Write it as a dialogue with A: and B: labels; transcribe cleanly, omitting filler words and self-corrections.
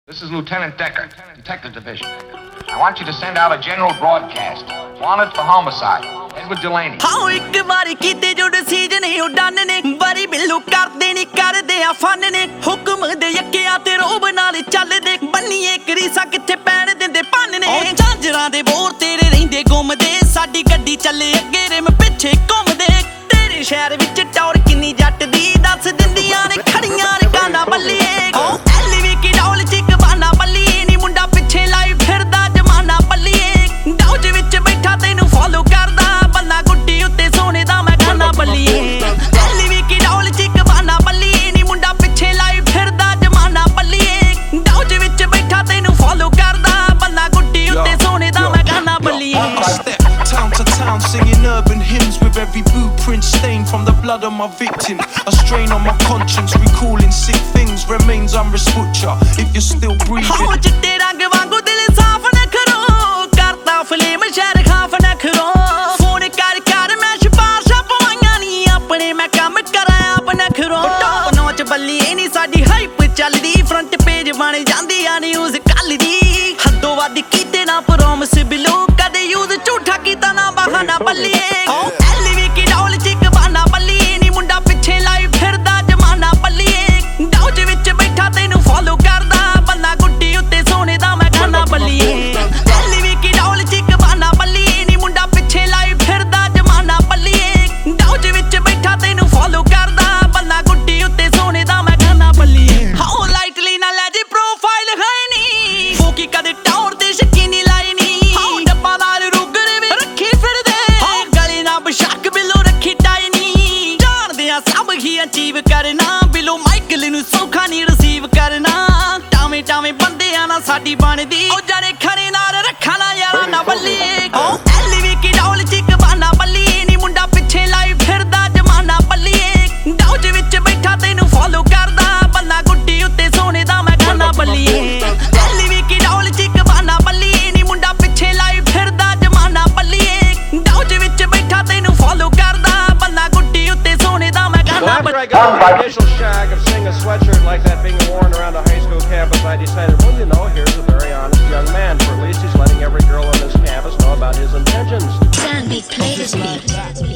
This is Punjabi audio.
A: This is Lieutenant Decker, Detective Division. I want you to send out a general broadcast. Wanted for homicide. Edward Delaney.
B: हाँ एक बारी कीते जो डिसीजन है उड़ान ने बारी बिल्लू करते नहीं करदे आ फन ने हुक्म दे यक्किया ते रोब नाल चल दे बन्नी एक रीसा किथे पैण दिंदे भन ने ओ झांजरां दे बोर तेरे रहिंदे गुमदे साडी गड्डी चले अगे रिम पिछे घुमदे तेरे शहर विच टौर किन्नी जट दी दस दिंदियां ने खड़ियां ने काना बल्लिए ओ एलवी की डौल च कबाना बल्लिए नी मुंडा पिछे लाई फिरदा जमाना बल्लिए डौज विच बैठा तैनू फॉलो करदा बंदा गुੱਡੀ ਉੱਤੇ ਸੋਨੇ ਦਾ ਮੈਂ ਗਾਣਾ ਬੱਲੀਏ ਐਲਵੀ ਕੀ ਡੌਲ ਚ ਕਬਾਨਾ ਬੱਲੀਏ ਨੀ ਮੁੰਡਾ ਪਿੱਛੇ ਲਾਈ ਫਿਰਦਾ ਜਮਾਨਾ ਬੱਲੀਏ ਡੌਜ ਵਿੱਚ ਬੈਠਾ ਤੈਨੂੰ ਫੋਲੋ ਕਰਦਾ ਬੰਦਾ ਗੁੱਡੀ ਉੱਤੇ ਸੋਨੇ ਦਾ ਮੈਂ ਗਾਣਾ ਬੱਲੀਏ
C: Town to town singing urban hymns with every blueprint stained from the blood of my victims. A strain on my conscience, recalling sick things remains unrespucha. If you're still breathing.
B: ਹਾਂ ਚਿੱਟੇ ਰੰਗ ਵਾਂਗੂ ਦਿਲ ਸਾਫ਼ ਨਾ ਕਰੋ ਕਰਤਾ ਫਲੇਮ ਸ਼ਹਿਰ ਖਾਫ ਨਾ ਕਰੋ ਫੋਨ ਕਰ ਮੈਂ ਸਿਫਾਰਸ਼ਾਂ ਪਵਾਈਆਂ ਨਹੀਂ ਆਪਣੇ ਮੈਂ ਕੰਮ ਕਰਾਂ ਆਪ ਨਾ ਕਰੋ ਟੌਪ ਨੌਚ ਬੱਲੀਏ ਨਹੀਂ ਸਾਡੀ ਹਾਈਪ ਚੱਲਦੀ ਫਰੰਟ ਪੇਜ ਬਣ ਜਾਂਦੀ ਆ ਨਿਊਜ਼ ਕੱਲ ਦੀ ਹੱਦੋਂ ਵੱਧ ਕੀਤੇ ਨਾ ਪ੍ਰੋਮਿਸ ਬਿਲੋ ਕਦੇ ਯੂਜ਼ ਝੂਠਾ ਕੀਤਾ ਨਾ ਬਹਾਨਾ ਬੱਲੀਏ ਐਲਵੀ ਕੀ ਡੌਲ ਚ ਕਬਾਨਾ ਬੱਲੀਏ ਨੀ ਮੁੰਡਾ ਪਿੱਛੇ ਲਾਈ ਫਿਰਦਾ ਜਮਾਨਾ ਬੱਲੀਏ ਡੌਜ ਵਿੱਚ ਬੈਠਾ ਤੈਨੂੰ ਫੋਲੋ ਕਰਦਾ ਬੰਦਾ ਗੁੱਡੀ ਉੱਤੇ ਸੋਨੇ ਦਾ ਮੈਂ ਗਾਣਾ ਬੱਲੀਏ ਐਲਵੀ ਕੀ ਡੌਲ ਚ ਕਬਾਨਾ ਬੱਲੀਏ ਨੀ ਮੁੰਡਾ ਪਿੱਛੇ ਲਾਈ ਫਿਰਦਾ ਜਮਾਨਾ ਬੱਲੀਏ ਡੌਜ ਵਿੱਚ ਬੈਠਾ ਤੈਨੂੰ ਫੋਲੋ ਕਰਦਾ ਬੰਦਾ ਗੁੱਡੀ ਉੱਤੇ ਸੋਨੇ ਦਾ ਮੈਂ ਗਾਣਾ ਬੱਲੀਏ ਹਾਓ ਲਾਈਟਲੀ ਨਾ ਲੈ ਜੀ ਪ੍ਰੋਫਾਈਲ ਹੈ ਨੀ ਫੋਕੀ ਕਦੇ ਟੌਰ ਤੇ ਸ਼ੱਕੀ ਨਹੀਂ ਲਾਈ ਨੀ ਹਾਓ ਡੱਬਾਦਾਰ ਰੁਗਰ ਵੀ ਰੱਖੀ ਫਿਰਦੇ ਹਾਓ ਗਲੇ ਨਾ ਬਸ਼ੱਕ ਬਿਲੋ ਰੱਖੀ ਟਾਈ ਨੀ ਜਾਣਦੇ ਆ ਸਭ ਹੀ ਅਚੀਵ ਕਰਨਾ ਬਿਲੋ ਮਾਈਕਲ ਨੂੰ ਸੌਖਾ ਨਹੀਂ ਰਿਸੀਵ ਕਰਨਾ ਟਾਵੇਂ ਟਾਵੇਂ ਬੰਦਿਆਂ ਨਾਲ ਸਾਡੀ ਬਣਦੀ ਉਹ ਜਾਣੇ ਖਰੇ ਨਾਲ ਰੱਖਾਂ ਨਾ ਯਾਰਾਂ ਨਾ ਬੱਲੀਏ ਐਲਵੀ ਕੀ ਡੌਲ ਚ ਕਬਾਨਾ ਬੱਲੀਏ ਨੀ ਮੁੰਡਾ ਪਿੱਛੇ ਲਾਈ ਫਿਰਦਾ ਜਮਾਨਾ ਬੱਲੀਏ ਡੌਜ ਵਿੱਚ ਬੈਠਾ ਤੈਨੂੰ ਫੋਲੋ ਕਰਦਾ ਬੰਦਾ ਗੁੱਡੀ ਉੱਤੇ ਸੋਨੇ ਦਾ ਮੈਂ ਗਾਣਾ ਬੱਲੀਏ ਐਲਵੀ ਕੀ ਡੌਲ ਚ ਕਬਾਨਾ ਬੱਲੀਏ ਨੀ ਮੁੰਡਾ ਪਿੱਛੇ ਲਾਈ ਫਿਰਦਾ ਜਮਾਨਾ ਬੱਲੀਏ ਡੌਜ ਵਿੱਚ ਬੈਠਾ ਤੈਨੂੰ ਫੋਲੋ ਕਰਦਾ ਬੰਦਾ ਗੁੱਡੀ ਉੱਤੇ ਸੋਨੇ ਦਾ ਮੈਂ ਗਾਣਾ
D: After I got the initial shag of seeing a sweatshirt like that being worn around a high school campus, I decided, well, you know, here's a very honest young man. For at least he's letting every girl on this campus know about his intentions.
E: Sandy, play this beat.